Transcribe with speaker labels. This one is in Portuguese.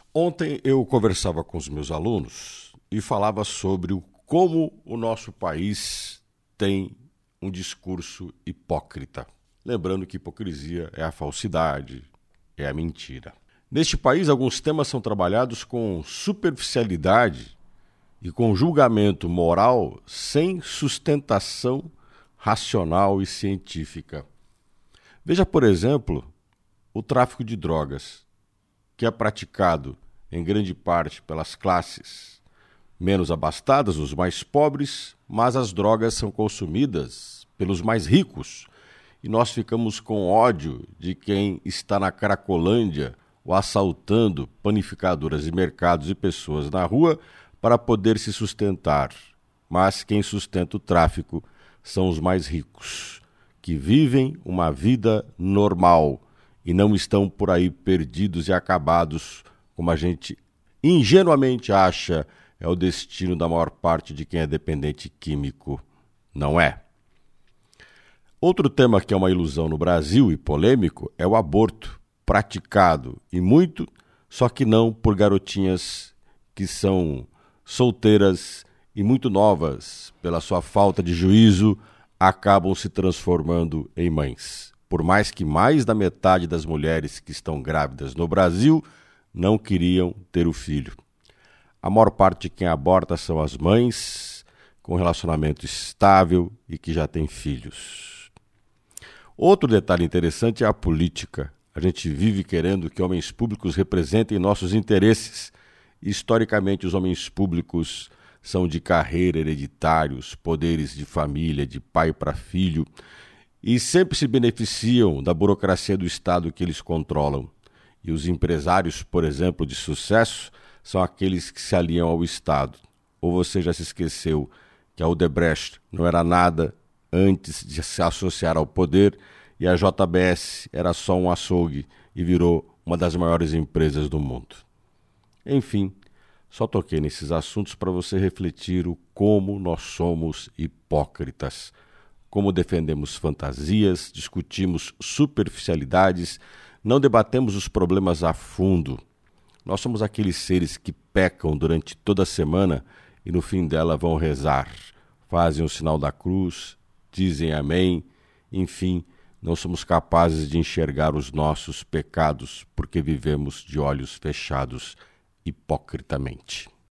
Speaker 1: Ontem eu conversava com os meus alunos e falava sobre como o nosso país tem um discurso hipócrita. Lembrando que hipocrisia é a falsidade, é a mentira. Neste país, alguns temas são trabalhados com superficialidade e com julgamento moral sem sustentação racional e científica. Veja, por exemplo, o tráfico de drogas, que é praticado em grande parte pelas classes menos abastadas, os mais pobres, mas as drogas são consumidas pelos mais ricos. E nós ficamos com ódio de quem está na Cracolândia ou assaltando panificadoras e mercados e pessoas na rua para poder se sustentar. Mas quem sustenta o tráfico são os mais ricos, que vivem uma vida normal e não estão por aí perdidos e acabados, como a gente ingenuamente acha é o destino da maior parte de quem é dependente químico. Não é. Outro tema que é uma ilusão no Brasil e polêmico é o aborto, praticado e muito, só que não por garotinhas que são solteiras e muito novas, pela sua falta de juízo, acabam se transformando em mães. Por mais que mais da metade das mulheres que estão grávidas no Brasil não queriam ter o filho. A maior parte de quem aborta são as mães com relacionamento estável e que já têm filhos. Outro detalhe interessante é a política. A gente vive querendo que homens públicos representem nossos interesses. Historicamente, os homens públicos são de carreira, hereditários, poderes de família, de pai para filho, e sempre se beneficiam da burocracia do Estado que eles controlam. E os empresários, por exemplo, de sucesso, são aqueles que se aliam ao Estado. Ou você já se esqueceu que a Odebrecht não era nada antes de se associar ao poder e a JBS era só um açougue e virou uma das maiores empresas do mundo. Enfim, só toquei nesses assuntos para você refletir o como nós somos hipócritas, como defendemos fantasias, discutimos superficialidades, não debatemos os problemas a fundo. Nós somos aqueles seres que pecam durante toda a semana e no fim dela vão rezar, fazem o sinal da cruz, dizem amém, enfim, não somos capazes de enxergar os nossos pecados porque vivemos de olhos fechados hipocritamente.